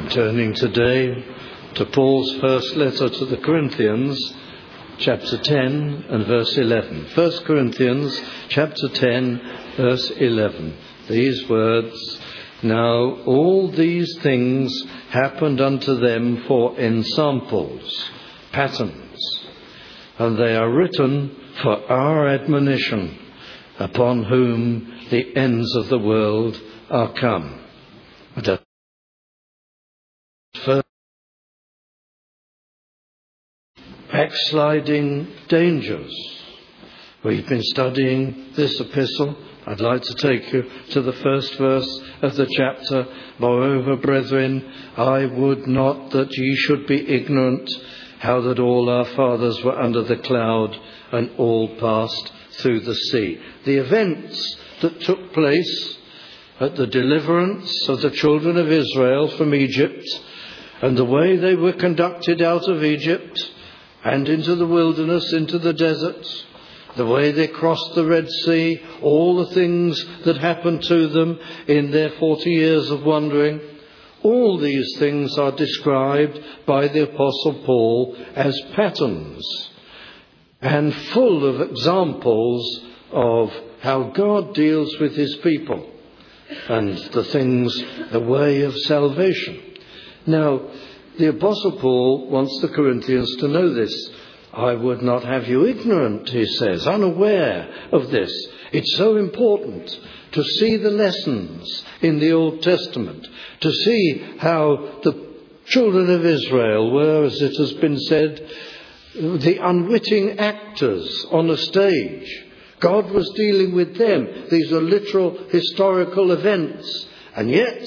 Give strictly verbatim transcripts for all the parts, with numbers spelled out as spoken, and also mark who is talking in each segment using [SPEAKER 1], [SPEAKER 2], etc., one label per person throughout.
[SPEAKER 1] Turning today to Paul's first letter to the Corinthians, chapter ten and verse eleven. First Corinthians chapter ten, verse eleven. These words, "Now all these things happened unto them for ensamples," patterns, "and they are written for our admonition, upon whom the ends of the world are come." First, backsliding dangers. We've been studying this epistle. I'd like to take you to the first verse of the chapter. "Moreover, brethren, I would not that ye should be ignorant how that all our fathers were under the cloud, and all passed through the sea." The events that took place at the deliverance of the children of Israel from Egypt, and the way they were conducted out of Egypt and into the wilderness, into the desert, the way they crossed the Red Sea, all the things that happened to them in their forty years of wandering, all these things are described by the Apostle Paul as patterns and full of examples of how God deals with his people and the things, the way of salvation. Now, the Apostle Paul wants the Corinthians to know this. "I would not have you ignorant," he says, unaware of this. It's so important to see the lessons in the Old Testament, to see how the children of Israel were, as it has been said, the unwitting actors on a stage. God was dealing with them. These are literal historical events. And yet,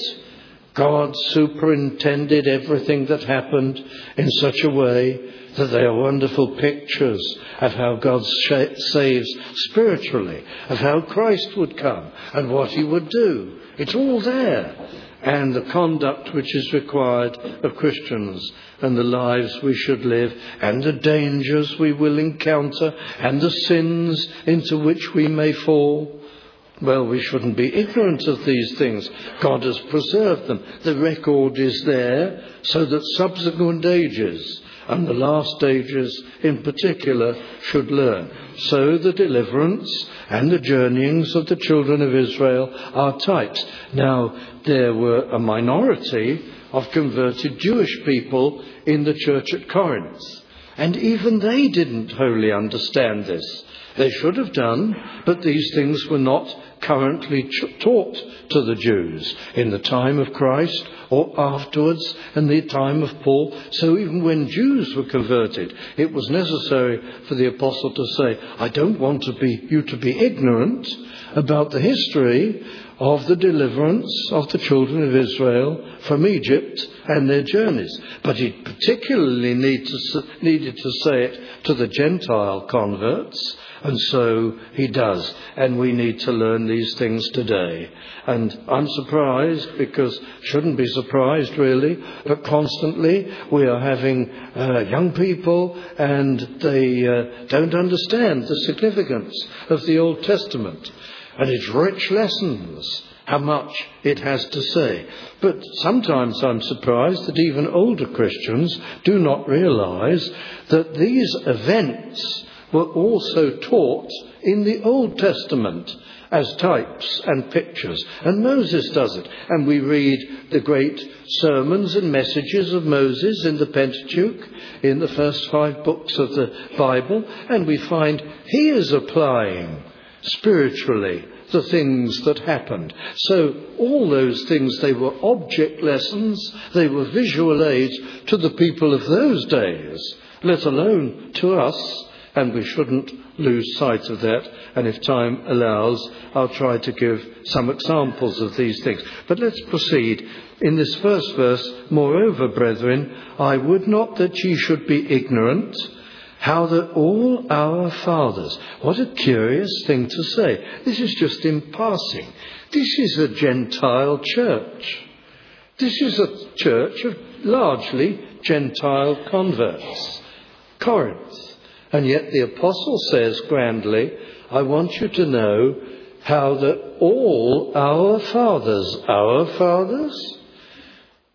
[SPEAKER 1] God superintended everything that happened in such a way that they are wonderful pictures of how God saves spiritually, of how Christ would come and what he would do. It's all there. And the conduct which is required of Christians, and the lives we should live, and the dangers we will encounter, and the sins into which we may fall. Well, we shouldn't be ignorant of these things. God has preserved them. The record is there so that subsequent ages, and the last ages in particular, should learn. So the deliverance and the journeyings of the children of Israel are types. Now, there were a minority of converted Jewish people in the church at Corinth, and even they didn't wholly understand this. They should have done, but these things were not currently ch- taught to the Jews in the time of Christ or afterwards in the time of Paul. So even when Jews were converted, it was necessary for the apostle to say, "I don't want to be you to be ignorant about the history of the deliverance of the children of Israel from Egypt and their journeys." But he particularly need to, needed to say it to the Gentile converts, and so he does. And we need to learn these things today. And I'm surprised, because shouldn't be surprised really, but constantly we are having uh, young people, and they uh, don't understand the significance of the Old Testament and its rich lessons, how much it has to say. But sometimes I'm surprised that even older Christians do not realize that these events were also taught in the Old Testament as types and pictures. And Moses does it. And we read the great sermons and messages of Moses in the Pentateuch, in the first five books of the Bible, and we find he is applying spiritually the things that happened. So all those things, they were object lessons, they were visual aids to the people of those days, let alone to us. And we shouldn't lose sight of that. And if time allows, I'll try to give some examples of these things. But let's proceed. In this first verse, "Moreover, brethren, I would not that ye should be ignorant how that all our fathers..." What a curious thing to say. This is just in passing. This is a Gentile church. This is a church of largely Gentile converts. Corinth. And yet the apostle says grandly, "I want you to know how that all our fathers," our fathers,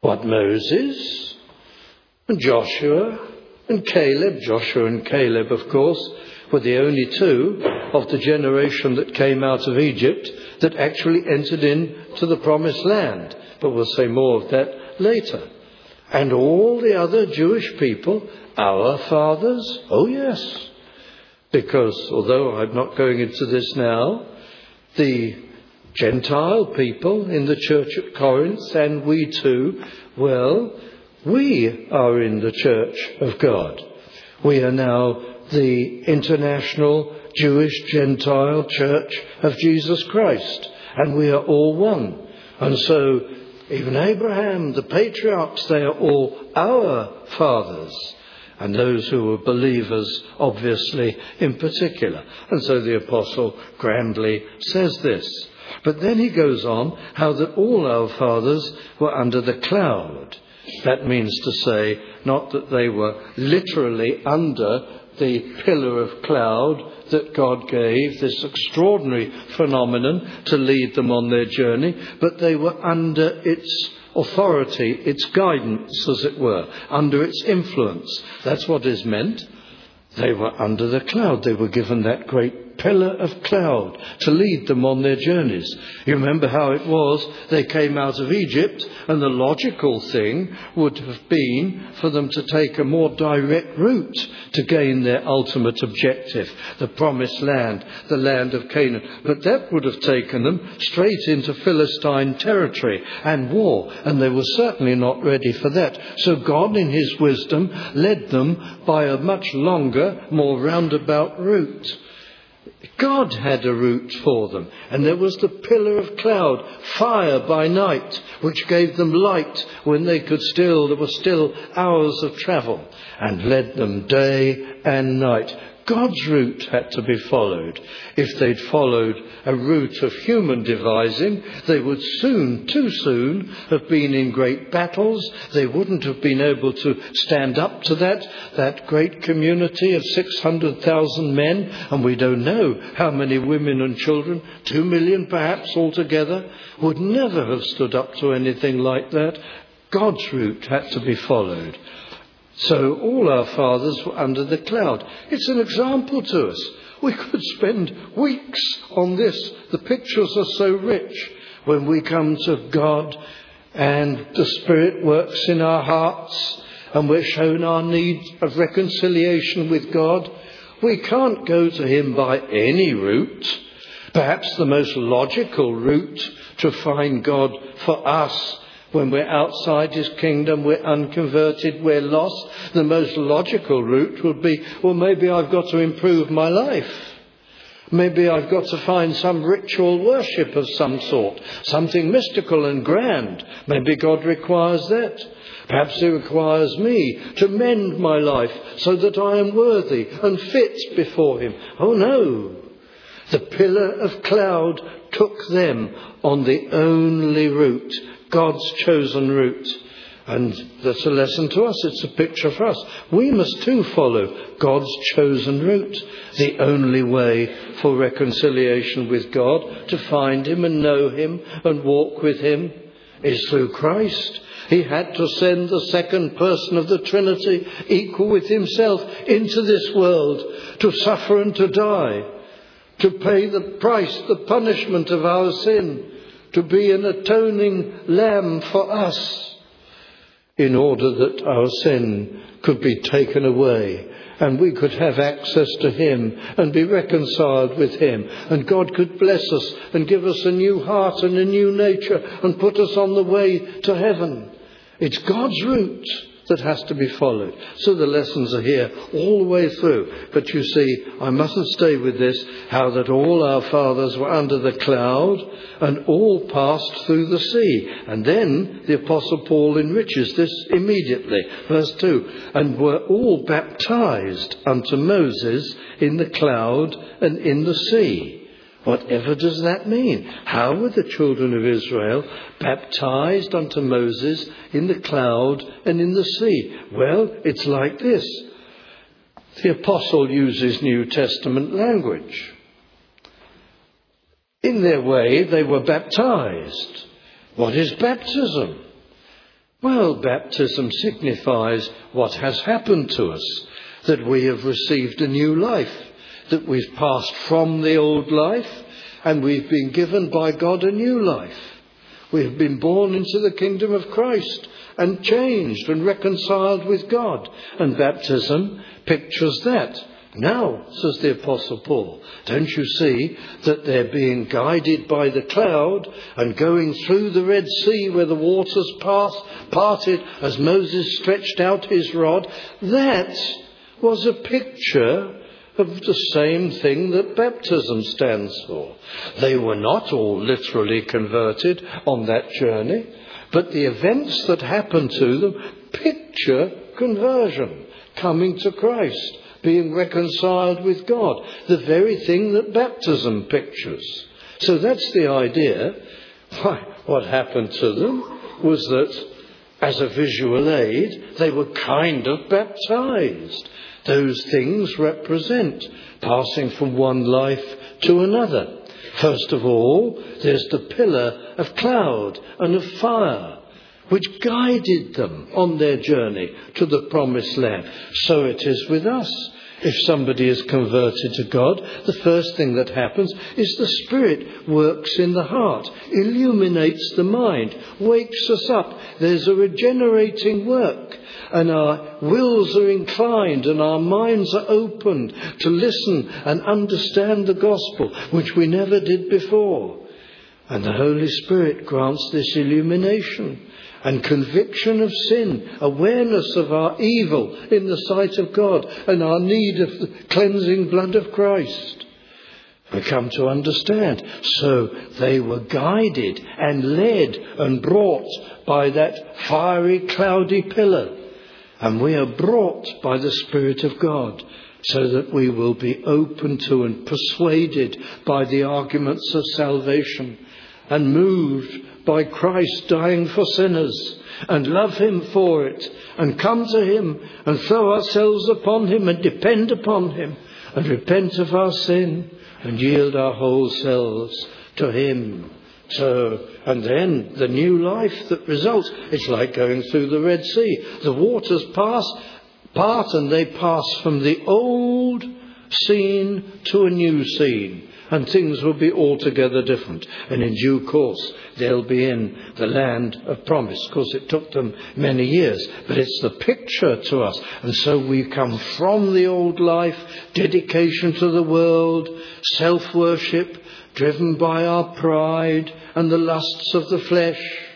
[SPEAKER 1] What Moses and Joshua and Caleb, Joshua and Caleb, of course, were the only two of the generation that came out of Egypt that actually entered into the promised land. But we'll say more of that later. And all the other Jewish people, our fathers, oh yes. Because although I'm not going into this now, the Gentile people in the church at Corinth, and we too, well, we are in the church of God. We are now the international Jewish Gentile church of Jesus Christ, and we are all one. And so even Abraham, the patriarchs, they are all our fathers. And those who were believers, obviously, in particular. And so the Apostle grandly says this. But then he goes on, how that all our fathers were under the cloud. That means to say, not that they were literally under the pillar of cloud that God gave, this extraordinary phenomenon to lead them on their journey, but they were under its authority, its guidance, as it were, under its influence. That's what is meant. They were under the cloud. They were given that great pillar of cloud to lead them on their journeys. You remember how it was? They came out of Egypt, and the logical thing would have been for them to take a more direct route to gain their ultimate objective, the promised land, the land of Canaan. But that would have taken them straight into Philistine territory and war, and they were certainly not ready for that. So God, in his wisdom, led them by a much longer, more roundabout route. God had a route for them, and there was the pillar of cloud, fire by night, which gave them light when they could still, there were still hours of travel, and led them day and night. God's route had to be followed. If they'd followed a route of human devising, they would soon, too soon, have been in great battles. They wouldn't have been able to stand up to that, that great community of six hundred thousand men, and we don't know how many women and children, two million perhaps altogether, would never have stood up to anything like that. God's route had to be followed. So all our fathers were under the cloud. It's an example to us. We could spend weeks on this. The pictures are so rich when we come to God and the Spirit works in our hearts and we're shown our need of reconciliation with God. We can't go to him by any route. Perhaps the most logical route to find God for us when we're outside his kingdom, we're unconverted, we're lost. The most logical route would be, well, maybe I've got to improve my life. Maybe I've got to find some ritual worship of some sort, something mystical and grand. Maybe God requires that. Perhaps he requires me to mend my life so that I am worthy and fit before him. Oh no! The pillar of cloud took them on the only route, God's chosen route. And that's a lesson to us. It's a picture for us. We must too follow God's chosen route. The only way for reconciliation with God, to find him and know him and walk with him, is through Christ. He had to send the second person of the Trinity, equal with himself, into this world to suffer and to die, to pay the price, the punishment of our sin, to be an atoning lamb for us, in order that our sin could be taken away and we could have access to him and be reconciled with him, and God could bless us and give us a new heart and a new nature and put us on the way to heaven. It's God's route that has to be followed. So the lessons are here all the way through. But you see, I mustn't stay with this, how that all our fathers were under the cloud and all passed through the sea. And then the Apostle Paul enriches this immediately. Verse two, and were all baptized unto Moses in the cloud and in the sea. Whatever does that mean? How were the children of Israel baptized unto Moses in the cloud and in the sea? Well, it's like this. The apostle uses New Testament language. In their way, they were baptized. What is baptism? Well, baptism signifies what has happened to us, that we have received a new life, that we've passed from the old life and we've been given by God a new life. We've been born into the kingdom of Christ and changed and reconciled with God. And baptism pictures that. Now, says the Apostle Paul, don't you see that they're being guided by the cloud and going through the Red Sea where the waters pass, parted as Moses stretched out his rod? That was a picture of the same thing that baptism stands for. They were not all literally converted on that journey, but the events that happened to them picture conversion, coming to Christ, being reconciled with God, the very thing that baptism pictures. So that's the idea. Why, what happened to them was that, as a visual aid, they were kind of baptized. Those things represent passing from one life to another. First of all, there's the pillar of cloud and of fire, which guided them on their journey to the promised land. So it is with us. If somebody is converted to God, the first thing that happens is the Spirit works in the heart, illuminates the mind, wakes us up. There's a regenerating work, and our wills are inclined and our minds are opened to listen and understand the gospel, which we never did before. And the Holy Spirit grants this illumination and conviction of sin, awareness of our evil in the sight of God, and our need of the cleansing blood of Christ. We come to understand. So they were guided and led and brought by that fiery, cloudy pillar. And we are brought by the Spirit of God, so that we will be open to and persuaded by the arguments of salvation, and moved by Christ dying for sinners, and love him for it, and come to him and throw ourselves upon him and depend upon him, and repent of our sin and yield our whole selves to him. So, and then the new life that results, it's like going through the Red Sea. The waters pass, part and they pass from the old scene to a new scene. And things will be altogether different. And in due course, they'll be in the land of promise. Of course, it took them many years, but it's the picture to us. And so we come from the old life, dedication to the world, self-worship, driven by our pride and the lusts of the flesh.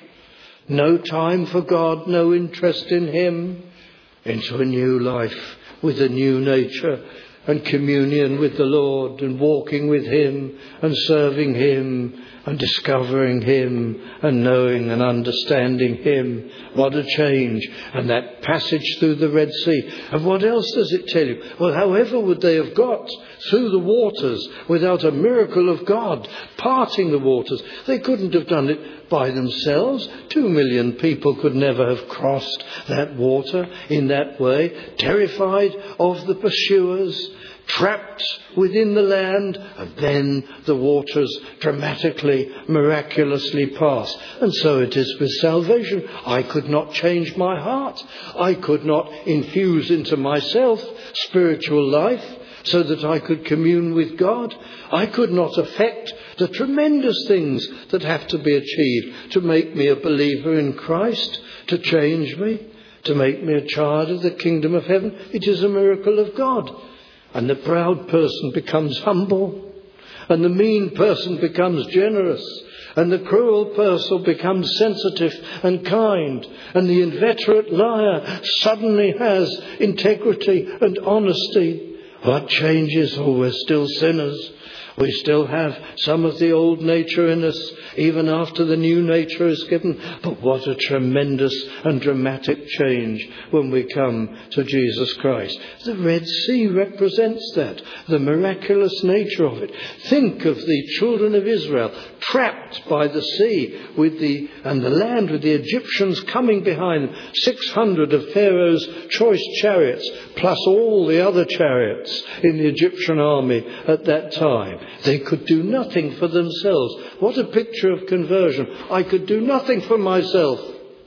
[SPEAKER 1] No time for God, no interest in him, into a new life with a new nature, and communion with the Lord, and walking with him, and serving him, and discovering him, and knowing and understanding him. What a change. And that passage through the Red Sea. And what else does it tell you? Well, however would they have got through the waters without a miracle of God parting the waters? They couldn't have done it by themselves. Two million people could never have crossed that water in that way, terrified of the pursuers, trapped within the land, and then the waters dramatically, miraculously pass. And so it is with salvation. I could not change my heart. I could not infuse into myself spiritual life so that I could commune with God. I could not affect the tremendous things that have to be achieved to make me a believer in Christ, to change me, to make me a child of the kingdom of heaven. It is a miracle of God. And the proud person becomes humble, and the mean person becomes generous, and the cruel person becomes sensitive and kind, and the inveterate liar suddenly has integrity and honesty. What changes? Oh, we're still sinners. We still have some of the old nature in us, even after the new nature is given. But what a tremendous and dramatic change when we come to Jesus Christ. The Red Sea represents that, the miraculous nature of it. Think of the children of Israel trapped by the sea with the and the land with the Egyptians coming behind them. six hundred of Pharaoh's choice chariots, plus all the other chariots in the Egyptian army at that time. They could do nothing for themselves. What a picture of conversion. I could do nothing for myself.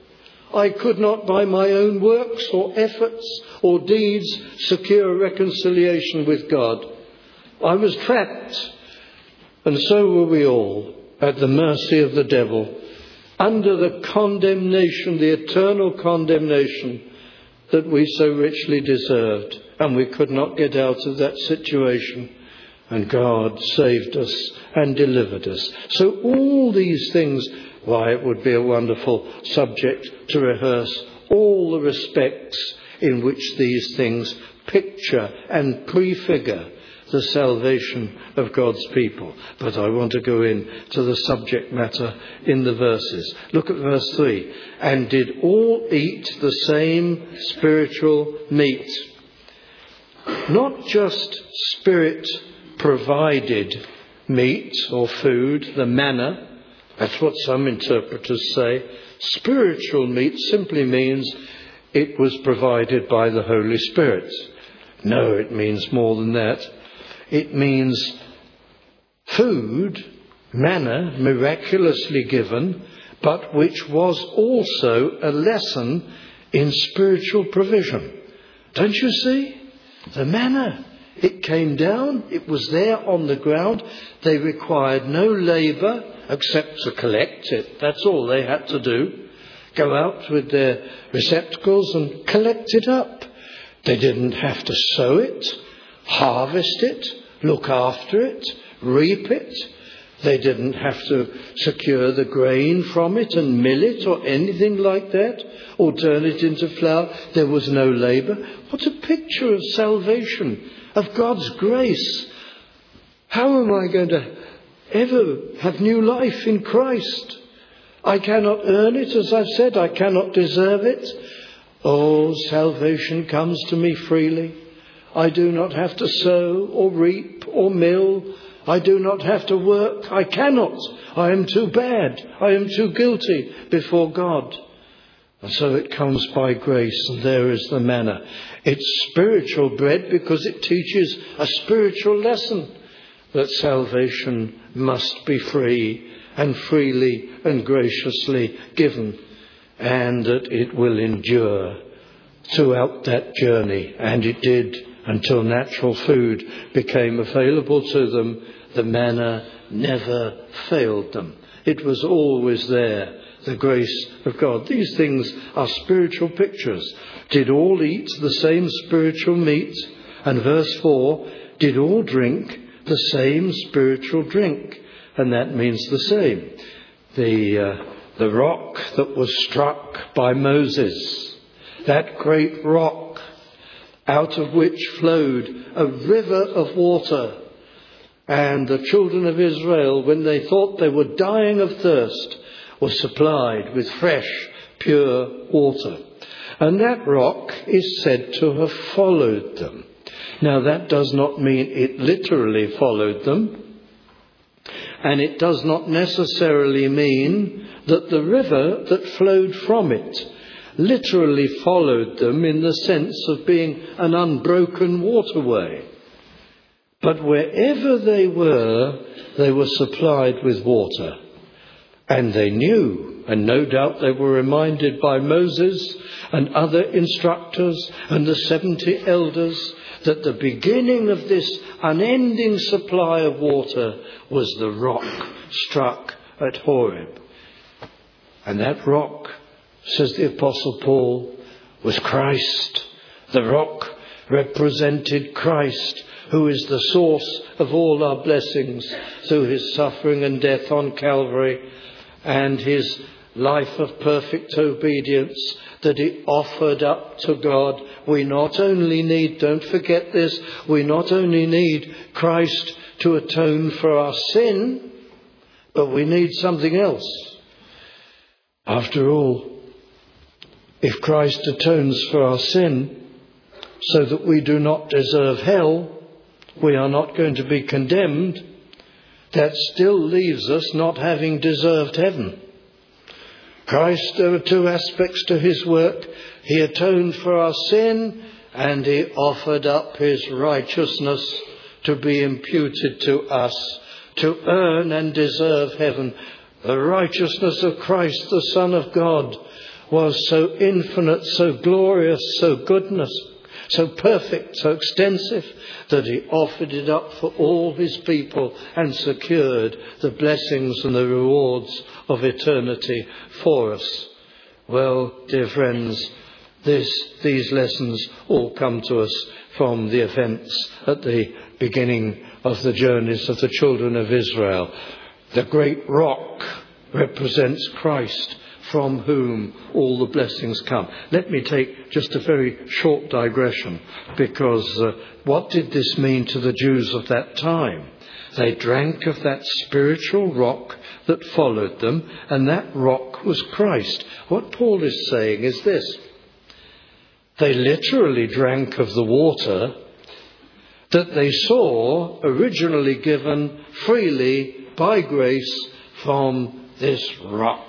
[SPEAKER 1] I could not by my own works or efforts or deeds secure reconciliation with God. I was trapped, and so were we all, at the mercy of the devil, under the condemnation, the eternal condemnation that we so richly deserved. And we could not get out of that situation. And God saved us and delivered us. So all these things, why, it would be a wonderful subject to rehearse all the respects in which these things picture and prefigure the salvation of God's people. But I want to go in to the subject matter in the verses. Look at verse three. And did all eat the same spiritual meat. Not just spirit provided meat or food, the manna. That's what some interpreters say. Spiritual meat simply means it was provided by the Holy Spirit. No, it means more than that. It means food, manna, miraculously given, but which was also a lesson in spiritual provision. Don't you see? The manna, it came down, it was there on the ground. They required no labour except to collect it. That's all they had to do. Go out with their receptacles and collect it up. They didn't have to sow it, harvest it, look after it, reap it. They didn't have to secure the grain from it and mill it or anything like that, or turn it into flour. There was no labour. What a picture of salvation, of God's grace. How am I going to ever have new life in Christ? I cannot earn it, as I've said. I cannot deserve it. Oh, salvation comes to me freely. I do not have to sow or reap or mill. I do not have to work. I cannot. I am too bad. I am too guilty before God. And so it comes by grace, and there is the manna. It's spiritual bread because it teaches a spiritual lesson that salvation must be free and freely and graciously given, and that it will endure throughout that journey. And it did until natural food became available to them. The manna never failed them. It was always there, the grace of God. These things are spiritual pictures. Did all eat the same spiritual meat? And verse four, did all drink the same spiritual drink? And that means the same. The, uh, the rock that was struck by Moses, that great rock out of which flowed a river of water. And the children of Israel, when they thought they were dying of thirst, were supplied with fresh, pure water. And that rock is said to have followed them. Now, that does not mean it literally followed them. And it does not necessarily mean that the river that flowed from it literally followed them in the sense of being an unbroken waterway. But wherever they were, they were supplied with water. And they knew, and no doubt they were reminded by Moses and other instructors and the seventy elders, that the beginning of this unending supply of water was the rock struck at Horeb. And that rock, says the Apostle Paul, was Christ. The rock represented Christ, who is the source of all our blessings through his suffering and death on Calvary and his life of perfect obedience that he offered up to God. We not only need, don't forget this, we not only need Christ to atone for our sin, but we need something else. After all, if Christ atones for our sin so that we do not deserve hell, we are not going to be condemned, that still leaves us not having deserved heaven. Christ, there are two aspects to his work. He atoned for our sin, and he offered up his righteousness to be imputed to us, to earn and deserve heaven. The righteousness of Christ, the Son of God, was so infinite, so glorious, so goodness, so perfect, so extensive, that he offered it up for all his people and secured the blessings and the rewards of eternity for us. Well, dear friends, this, these lessons all come to us from the events at the beginning of the journeys of the children of Israel. The great rock represents Christ, from whom all the blessings come. Let me take just a very short digression, because uh, what did this mean to the Jews of that time? They drank of that spiritual rock that followed them, and that rock was Christ. What Paul is saying is this: they literally drank of the water that they saw originally given freely by grace from this rock.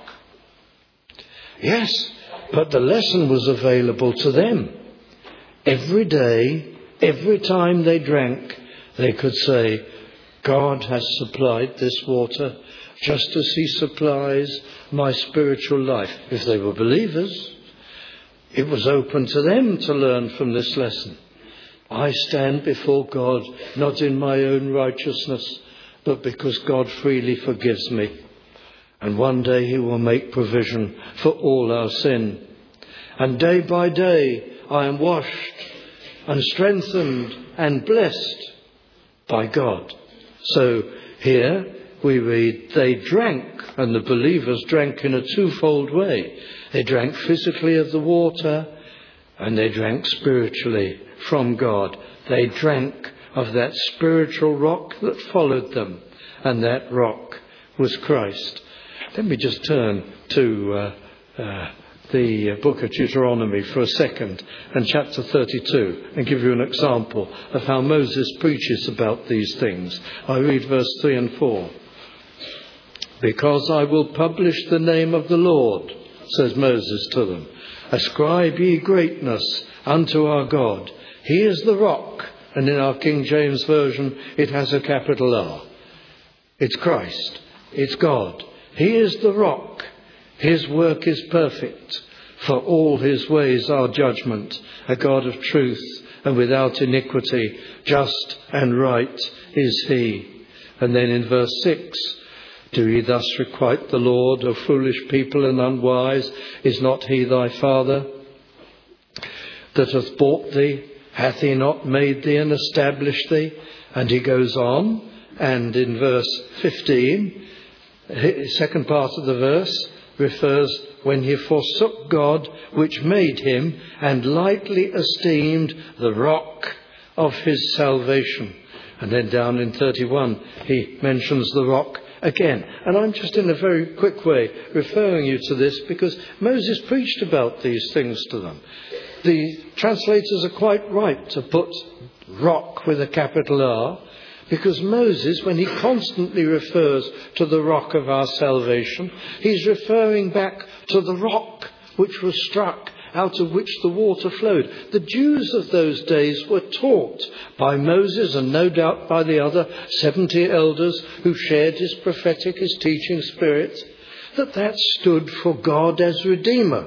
[SPEAKER 1] Yes, but the lesson was available to them. Every day, every time they drank, they could say, God has supplied this water just as he supplies my spiritual life. If they were believers, it was open to them to learn from this lesson. I stand before God not in my own righteousness, but because God freely forgives me. And one day he will make provision for all our sin. And day by day I am washed and strengthened and blessed by God. So here we read, they drank, and the believers drank in a twofold way. They drank physically of the water, and they drank spiritually from God. They drank of that spiritual rock that followed them, and that rock was Christ. Let me just turn to uh, uh, the book of Deuteronomy for a second, and chapter thirty-two, and give you an example of how Moses preaches about these things. I read verse three and four. Because I will publish the name of the Lord, says Moses to them. Ascribe ye greatness unto our God. He is the rock. And in our King James Version, it has a capital R. It's Christ. It's God. He is the rock. His work is perfect. For all his ways are judgment. A God of truth and without iniquity. Just and right is he. And then in verse six, do ye thus requite the Lord, O foolish people and unwise? Is not he thy father that hath bought thee? Hath he not made thee and established thee? And he goes on, and in verse fifteen, the second part of the verse refers when he forsook God which made him and lightly esteemed the rock of his salvation. And then down in thirty-one, he mentions the rock again. And I'm just in a very quick way referring you to this because Moses preached about these things to them. The translators are quite right to put rock with a capital R, because Moses, when he constantly refers to the rock of our salvation, he's referring back to the rock which was struck, out of which the water flowed. The Jews of those days were taught by Moses, and no doubt by the other seventy elders who shared his prophetic, his teaching spirit, that that stood for God as Redeemer.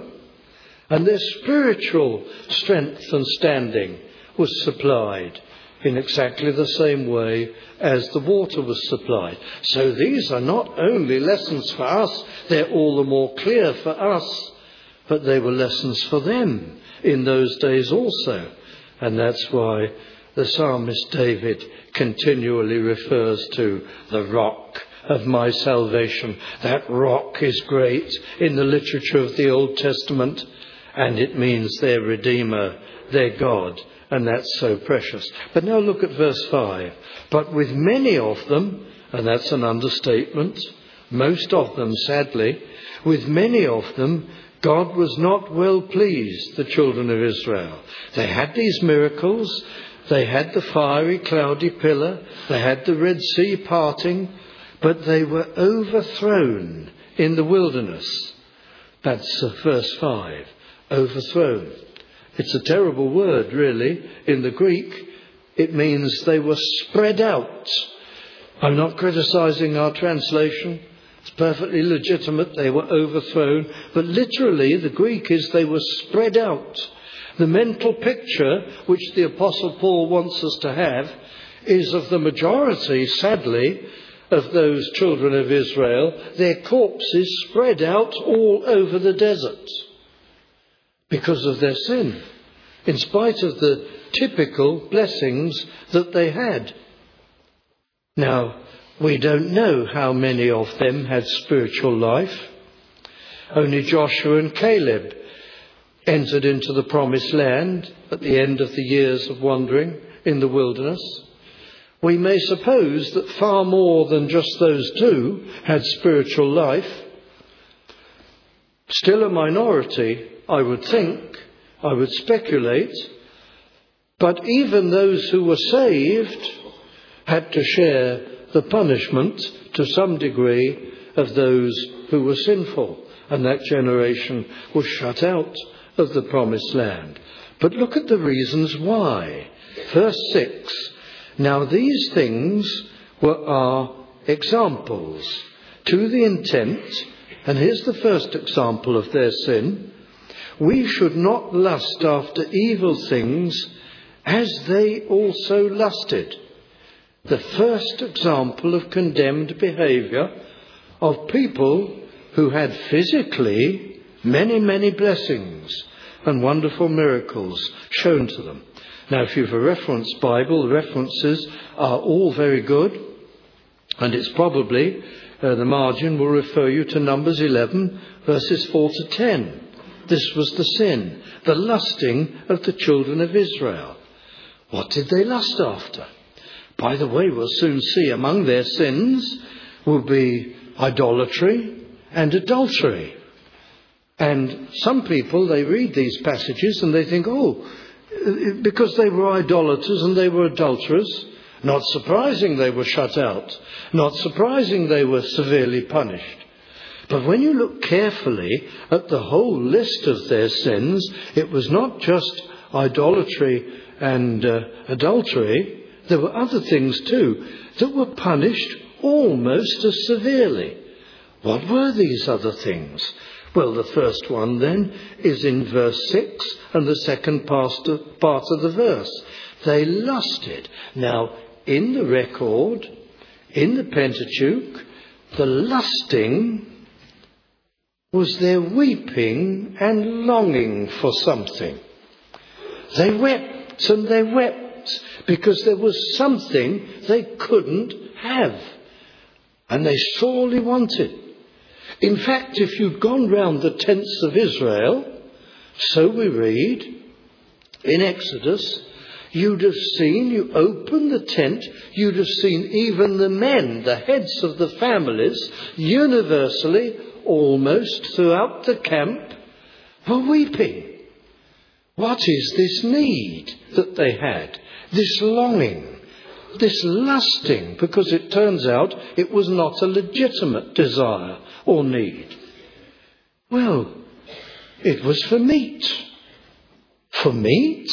[SPEAKER 1] And their spiritual strength and standing was supplied in exactly the same way as the water was supplied. So these are not only lessons for us, they're all the more clear for us, but they were lessons for them in those days also. And that's why the psalmist David continually refers to the rock of my salvation. That rock is great in the literature of the Old Testament, and it means their Redeemer, their God, and that's so precious. But now look at verse five. But with many of them, and that's an understatement, most of them sadly, with many of them, God was not well pleased, the children of Israel. They had these miracles, they had the fiery cloudy pillar, they had the Red Sea parting, but they were overthrown in the wilderness. That's uh, verse five, overthrown. It's a terrible word, really. In the Greek, it means they were spread out. I'm not criticizing our translation. It's perfectly legitimate. They were overthrown. But literally, the Greek is they were spread out. The mental picture which the Apostle Paul wants us to have is of the majority, sadly, of those children of Israel, their corpses spread out all over the desert because of their sin, in spite of the typical blessings that they had. Now, we don't know how many of them had spiritual life. Only Joshua and Caleb entered into the promised land at the end of the years of wandering in the wilderness. We may suppose that far more than just those two had spiritual life. Still a minority, I would think, I would speculate. But even those who were saved had to share the punishment to some degree of those who were sinful. And that generation was shut out of the promised land. But look at the reasons why. Verse six. Now these things were our examples to the intent, and here's the first example of their sin, we should not lust after evil things as they also lusted. The first example of condemned behaviour of people who had physically many, many blessings and wonderful miracles shown to them. Now, if you have a reference Bible, the references are all very good, and it's probably, uh, the margin will refer you to Numbers eleven, verses four to ten. This was the sin, the lusting of the children of Israel. What did they lust after? By the way, we'll soon see among their sins will be idolatry and adultery. And some people, they read these passages and they think, oh, because they were idolaters and they were adulterers, not surprising they were shut out. Not surprising they were severely punished. But when you look carefully at the whole list of their sins, it was not just idolatry and uh, adultery. There were other things too that were punished almost as severely. What were these other things? Well, the first one then is in verse six and the second part of the verse. They lusted. Now, in the record, in the Pentateuch, the lusting was their weeping and longing for something. They wept and they wept because there was something they couldn't have and they sorely wanted. In fact, if you'd gone round the tents of Israel, so we read in Exodus, you'd have seen, you open the tent, you'd have seen even the men, the heads of the families, universally, almost throughout the camp, were weeping. What is this need that they had? This longing, this lusting, because it turns out it was not a legitimate desire or need. Well, it was for meat. For meat?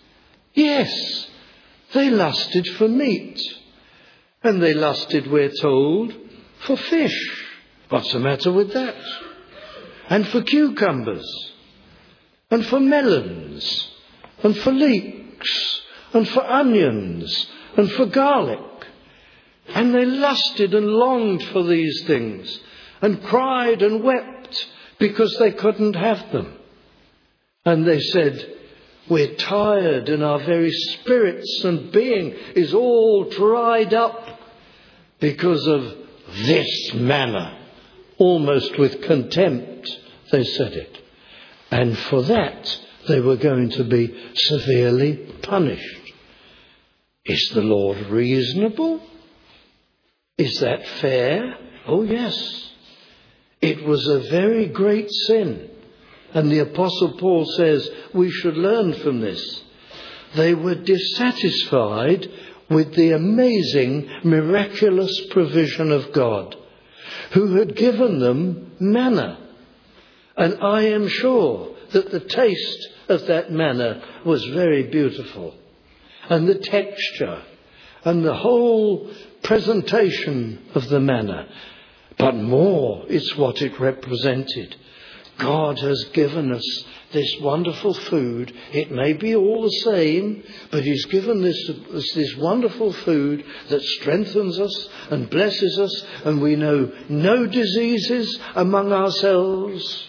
[SPEAKER 1] Yes, they lusted for meat. And they lusted, we're told, for fish. What's the matter with that? And for cucumbers. And for melons. And for leeks. And for onions. And for garlic. And they lusted and longed for these things. And cried and wept because they couldn't have them. And they said, we're tired and our very spirits and being is all dried up because of this manna. Almost with contempt, they said it. And for that, they were going to be severely punished. Is the Lord reasonable? Is that fair? Oh, yes. It was a very great sin. And the Apostle Paul says we should learn from this. They were dissatisfied with the amazing, miraculous provision of God, who had given them manna. And I am sure that the taste of that manna was very beautiful. And the texture and the whole presentation of the manna. But more, it's what it represented. God has given us this wonderful food. It may be all the same, but he's given this, us this wonderful food that strengthens us and blesses us, and we know no diseases among ourselves.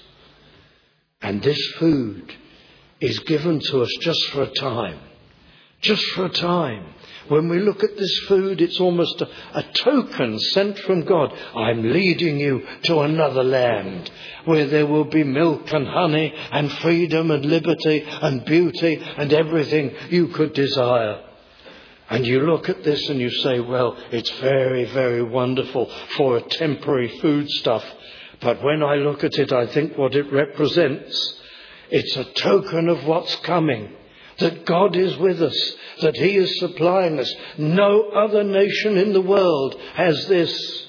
[SPEAKER 1] And this food is given to us just for a time. Just for a time. When we look at this food, it's almost a, a token sent from God. I'm leading you to another land where there will be milk and honey and freedom and liberty and beauty and everything you could desire. And you look at this and you say, well, it's very, very wonderful for a temporary foodstuff. But when I look at it, I think what it represents, it's a token of what's coming. That God is with us, that he is supplying us. No other nation in the world has this.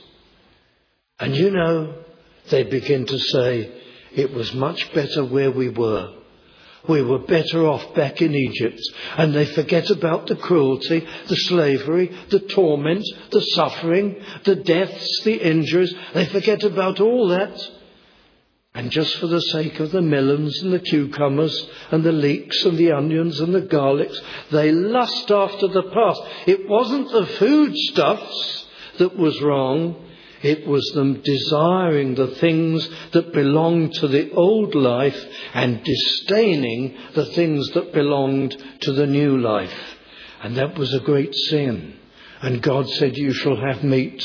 [SPEAKER 1] And you know, they begin to say, it was much better where we were. We were better off back in Egypt. And they forget about the cruelty, the slavery, the torment, the suffering, the deaths, the injuries. They forget about all that. And just for the sake of the melons and the cucumbers and the leeks and the onions and the garlics, they lust after the past. It wasn't the foodstuffs that was wrong. It was them desiring the things that belonged to the old life and disdaining the things that belonged to the new life. And that was a great sin. And God said, you shall have meat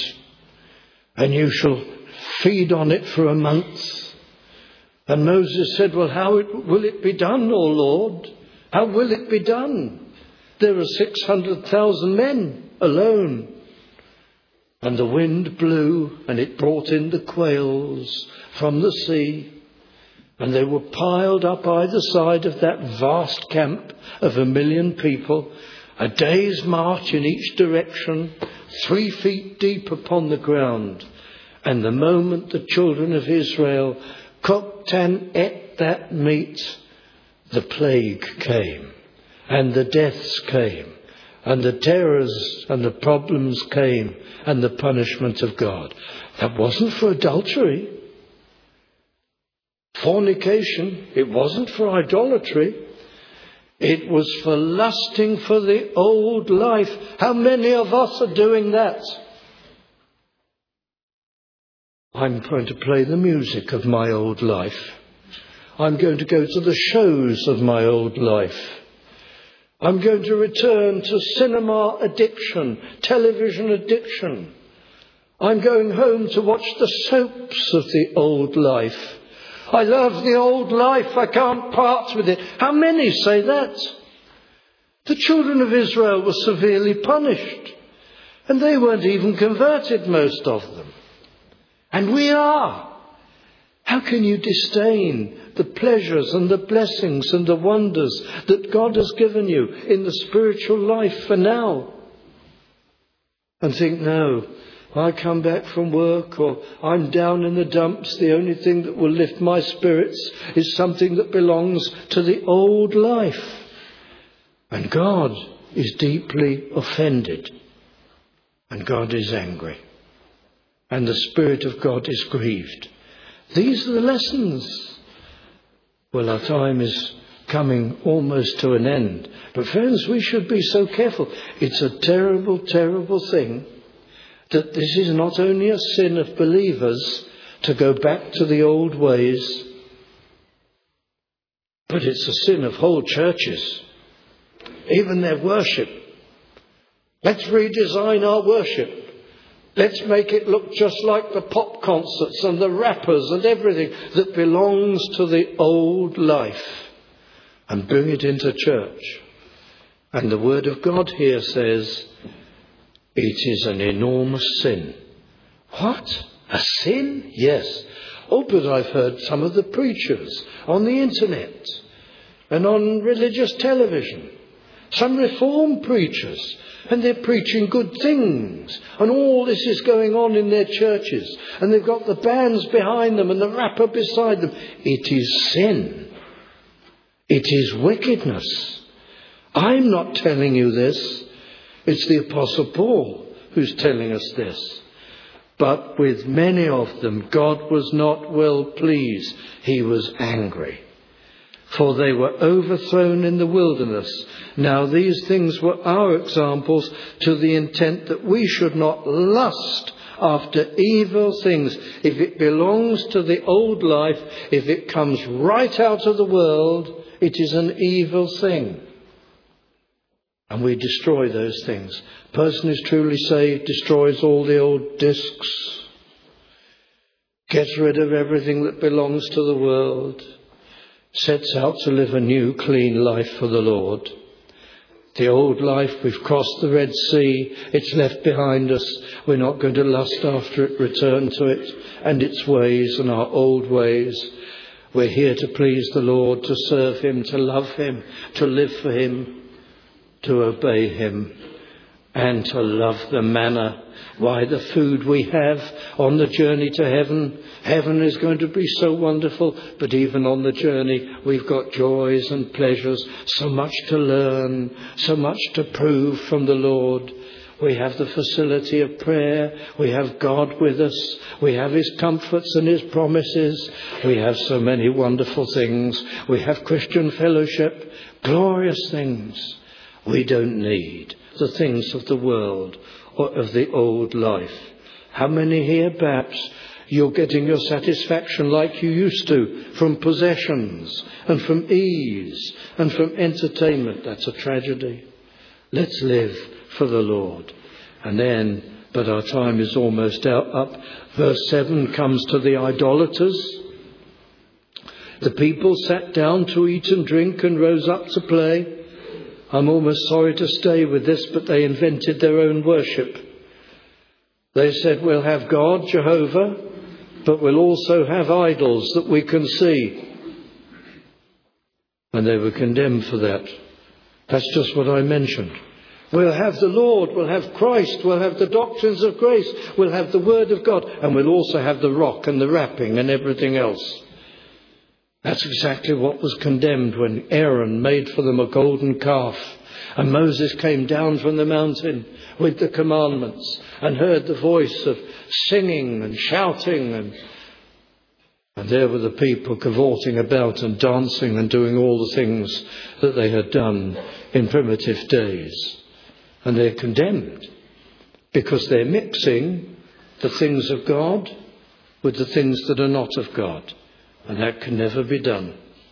[SPEAKER 1] and you shall feed on it for a month. And Moses said, well, how it, will it be done, O Lord? How will it be done? There are six hundred thousand men alone. And the wind blew and it brought in the quails from the sea. And they were piled up either side of that vast camp of a million people. A day's march in each direction, three feet deep upon the ground. And the moment the children of Israel cooked and ate that meat, the plague came, and the deaths came, and the terrors and the problems came, and the punishment of God. That wasn't for adultery, fornication. It wasn't for idolatry. It was for lusting for the old life. How many of us are doing that? I'm going to play the music of my old life. I'm going to go to the shows of my old life. I'm going to return to cinema addiction, television addiction. I'm going home to watch the soaps of the old life. I love the old life. I can't part with it. How many say that? The children of Israel were severely punished. And they weren't even converted, most of them. And we are. How can you disdain the pleasures and the blessings and the wonders that God has given you in the spiritual life for now? And think, no, I come back from work or I'm down in the dumps. The only thing that will lift my spirits is something that belongs to the old life. And God is deeply offended. And God is angry. And the Spirit of God is grieved. These are the lessons. Well, our time is coming almost to an end. But friends, we should be so careful. It's a terrible, terrible thing that this is not only a sin of believers to go back to the old ways, but it's a sin of whole churches, even their worship. Let's redesign our worship. Let's make it look just like the pop concerts and the rappers and everything that belongs to the old life and bring it into church. And the Word of God here says it is an enormous sin. What? A sin? Yes. Oh, but I've heard some of the preachers on the internet and on religious television, some reform preachers, and they're preaching good things. And all this is going on in their churches. And they've got the bands behind them and the rapper beside them. It is sin. It is wickedness. I'm not telling you this. It's the Apostle Paul who's telling us this. But with many of them God was not well pleased. He was angry. For they were overthrown in the wilderness. Now these things were our examples, to the intent that we should not lust after evil things. If it belongs to the old life, if it comes right out of the world, it is an evil thing. And we destroy those things. Person is truly saved, destroys all the old discs, gets rid of everything that belongs to the world, sets out to live a new, clean life for the Lord. The old life, we've crossed the Red Sea, it's left behind us. We're not going to lust after it, return to it and its ways and our old ways. We're here to please the Lord, to serve him, to love him, to live for him, to obey him, and to love the manna. Why, the food we have on the journey to heaven. Heaven is going to be so wonderful, but even on the journey we've got joys and pleasures, so much to learn, so much to prove from the Lord. We have the facility of prayer, we have God with us, we have his comforts and his promises, we have so many wonderful things, we have Christian fellowship, glorious things. We don't need the things of the world or of the old life. How many here, perhaps, you're getting your satisfaction like you used to from possessions and from ease and from entertainment? That's a tragedy. Let's live for the Lord. And then, but our time is almost out, up. Verse seven comes to the idolaters. The people sat down to eat and drink and rose up to play. I'm almost sorry to stay with this, but they invented their own worship. They said, we'll have God, Jehovah, but we'll also have idols that we can see. And they were condemned for that. That's just what I mentioned. We'll have the Lord, we'll have Christ, we'll have the doctrines of grace, we'll have the Word of God, and we'll also have the rock and the wrapping and everything else. That's exactly what was condemned when Aaron made for them a golden calf. And Moses came down from the mountain with the commandments and heard the voice of singing and shouting. And, and there were the people cavorting about and dancing and doing all the things that they had done in primitive days. And they're condemned because they're mixing the things of God with the things that are not of God. And that can never be done.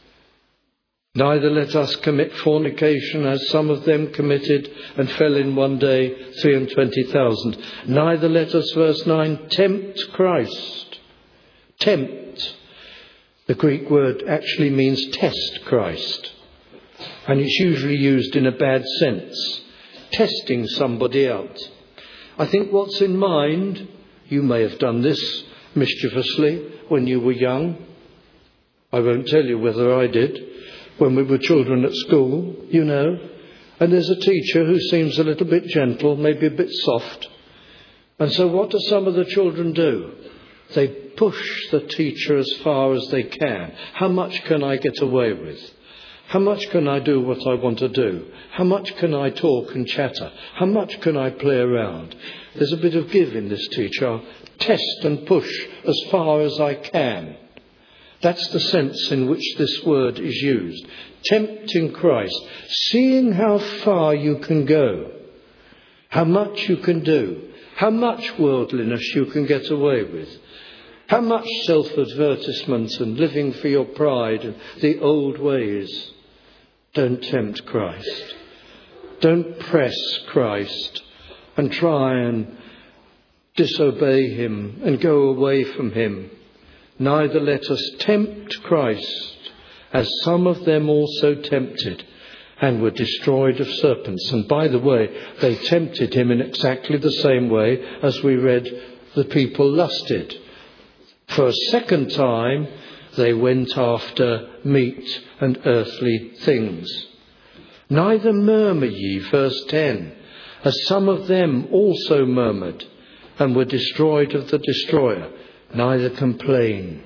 [SPEAKER 1] Neither let us commit fornication, as some of them committed and fell in one day, three and twenty thousand. Neither let us, verse nine, tempt Christ. Tempt. The Greek word actually means test Christ. And it's usually used in a bad sense. Testing somebody out. I think what's in mind, you may have done this mischievously when you were young. I won't tell you whether I did. When we were children at school, you know. And there's a teacher who seems a little bit gentle, maybe a bit soft. And so what do some of the children do? They push the teacher as far as they can. How much can I get away with? How much can I do what I want to do? How much can I talk and chatter? How much can I play around? There's a bit of give in this teacher. I'll test and push as far as I can. That's the sense in which this word is used. Tempting Christ. Seeing how far you can go. How much you can do. How much worldliness you can get away with. How much self-advertisement and living for your pride and the old ways. Don't tempt Christ. Don't press Christ and try and disobey him and go away from him. Neither let us tempt Christ, as some of them also tempted and were destroyed of serpents. And by the way, they tempted him in exactly the same way as we read the people lusted. For a second time, they went after meat and earthly things. Neither murmur ye, verse ten, as some of them also murmured and were destroyed of the destroyer. Neither complain,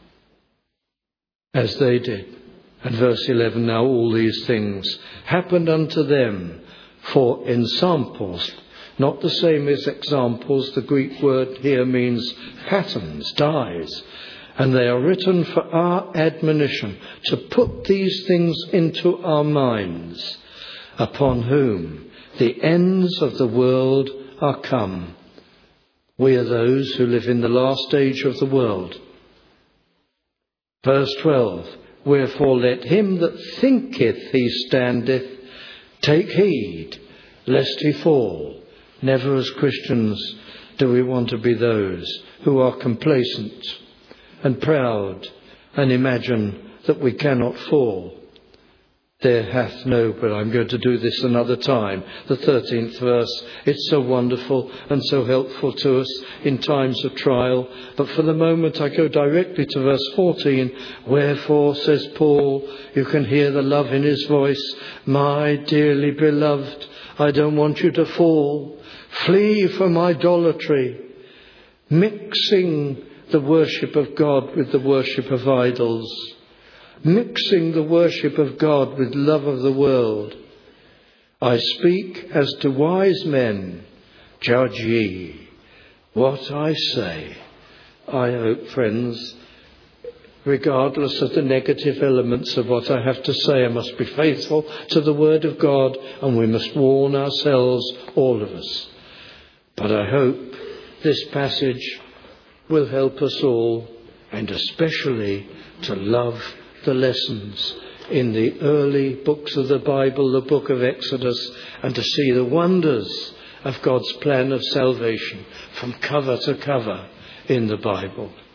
[SPEAKER 1] as they did. And verse eleven, now all these things happened unto them for ensamples, Not the same as examples. The Greek word here means patterns, dies. And they are written for our admonition, to put these things into our minds, upon whom the ends of the world are come. We are those who live in the last age of the world. Verse twelve, wherefore let him that thinketh he standeth take heed, lest he fall. Never as Christians do we want to be those who are complacent and proud and imagine that we cannot fall. There hath no, but I'm going to do this another time. The thirteenth verse, it's so wonderful and so helpful to us in times of trial. But for the moment I go directly to verse fourteen. Wherefore, says Paul, you can hear the love in his voice. My dearly beloved, I don't want you to fall. Flee from idolatry, mixing the worship of God with the worship of idols. Mixing the worship of God with love of the world. I speak as to wise men, judge ye what I say. I hope, friends, regardless of the negative elements of what I have to say, I must be faithful to the word of God, and we must warn ourselves, all of us. But I hope this passage will help us all, and especially to love the lessons in the early books of the Bible, the book of Exodus, and to see the wonders of God's plan of salvation from cover to cover in the Bible.